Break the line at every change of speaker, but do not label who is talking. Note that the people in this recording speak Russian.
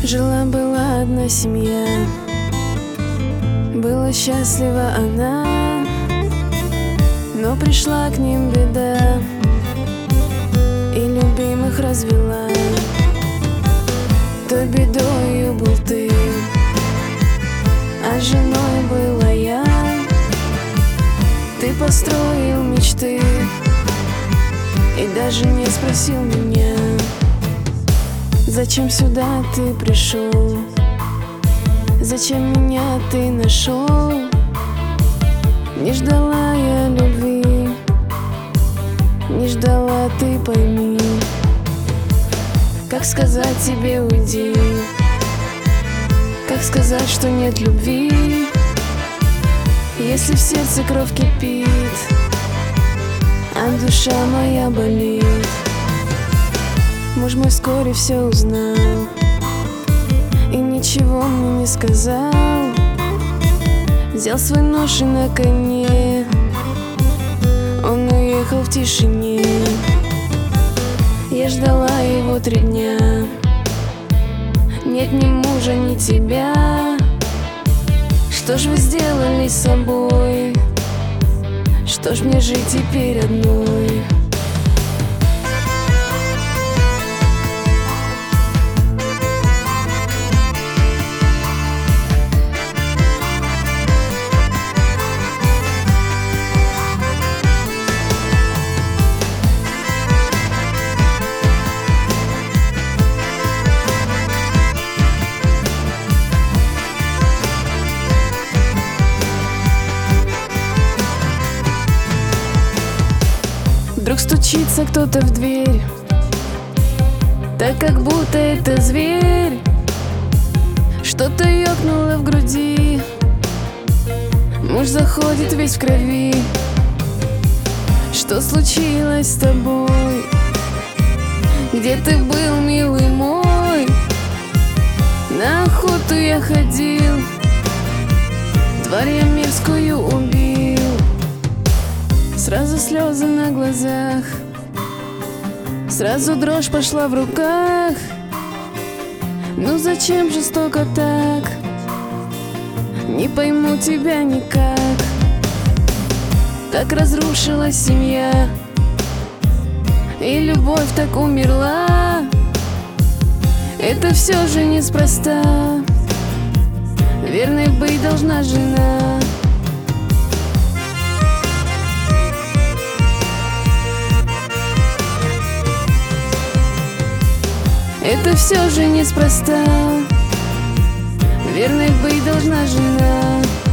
Жила-была одна семья, была счастлива она, но пришла к ним беда и любимых развела. Той бедою был ты, а женой была я. Ты построил мечты и даже не спросил меня, зачем сюда ты пришел, зачем меня ты нашел. Не ждала я любви, не ждала, ты пойми. Как сказать тебе уйди, как сказать, что нет любви, если в сердце кровь кипит, а душа моя болит. Муж мой вскоре все узнал и ничего мне не сказал. Взял свой нож и на коне он уехал в тишине. Я ждала его 3 дня, нет ни мужа, ни тебя. Что ж вы сделали с собой? Что ж мне жить теперь одной? Вдруг стучится кто-то в дверь, так как будто это зверь. Что-то ёкнуло в груди, муж заходит весь в крови. Что случилось с тобой? Где ты был, милый мой? На охоту я ходил, тварь я мерзкую убил. Сразу слезы на глазах, сразу дрожь пошла в руках. Ну зачем жестоко так? Не пойму тебя никак. Так разрушилась семья, и любовь так умерла. Это все же неспроста, верной быть должна жена. Это все же неспроста, верной быть должна жена.